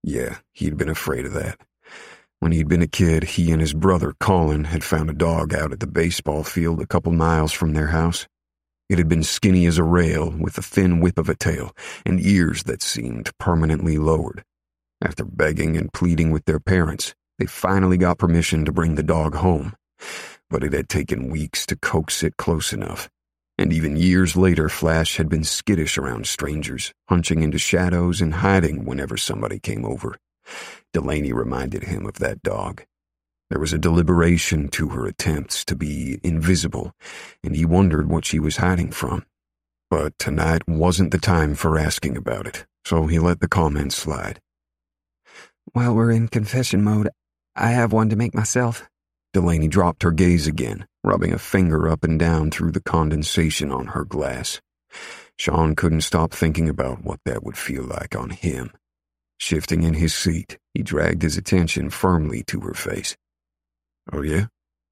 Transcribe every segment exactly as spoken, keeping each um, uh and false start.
Yeah, he'd been afraid of that. When he'd been a kid, he and his brother, Colin, had found a dog out at the baseball field a couple miles from their house. It had been skinny as a rail, with a thin whip of a tail, and ears that seemed permanently lowered. After begging and pleading with their parents, they finally got permission to bring the dog home. But it had taken weeks to coax it close enough. And even years later, Flash had been skittish around strangers, hunching into shadows and hiding whenever somebody came over. Delaney reminded him of that dog. There was a deliberation to her attempts to be invisible, and he wondered what she was hiding from. But tonight wasn't the time for asking about it, so he let the comment slide. While we're in confession mode, I have one to make myself. Delaney dropped her gaze again, rubbing a finger up and down through the condensation on her glass. Sean couldn't stop thinking about what that would feel like on him. Shifting in his seat, he dragged his attention firmly to her face. Oh, yeah?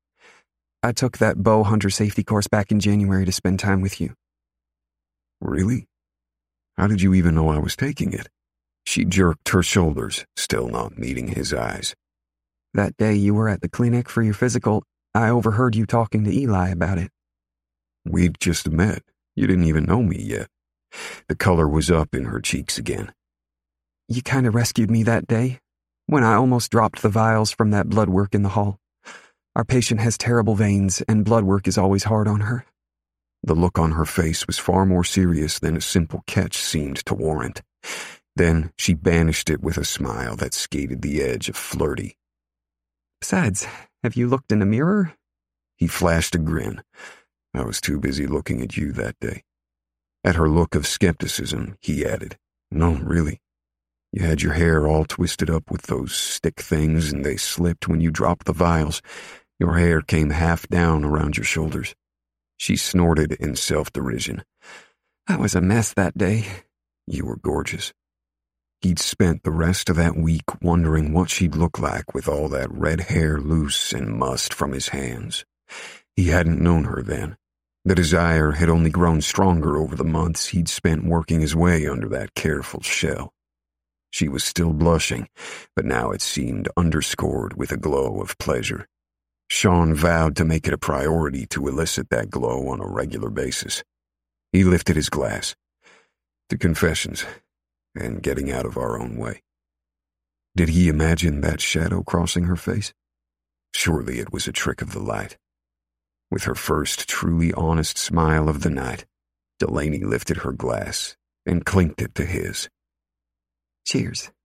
I took that bow hunter safety course back in January to spend time with you. Really? How did you even know I was taking it? She jerked her shoulders, still not meeting his eyes. That day you were at the clinic for your physical, I overheard you talking to Eli about it. We'd just met. You didn't even know me yet. The color was up in her cheeks again. You kind of rescued me that day, when I almost dropped the vials from that blood work in the hall. Our patient has terrible veins, and blood work is always hard on her. The look on her face was far more serious than a simple catch seemed to warrant. Then she banished it with a smile that skated the edge of flirty. Besides, have you looked in a mirror? He flashed a grin. I was too busy looking at you that day. At her look of skepticism, he added, No, really. You had your hair all twisted up with those stick things, and they slipped when you dropped the vials. Your hair came half down around your shoulders. She snorted in self-derision. I was a mess that day. You were gorgeous. He'd spent the rest of that week wondering what she'd look like with all that red hair loose and mussed from his hands. He hadn't known her then. The desire had only grown stronger over the months he'd spent working his way under that careful shell. She was still blushing, but now it seemed underscored with a glow of pleasure. Sean vowed to make it a priority to elicit that glow on a regular basis. He lifted his glass. To confessions, and getting out of our own way. Did he imagine that shadow crossing her face? Surely it was a trick of the light. With her first truly honest smile of the night, Delaney lifted her glass and clinked it to his. Cheers.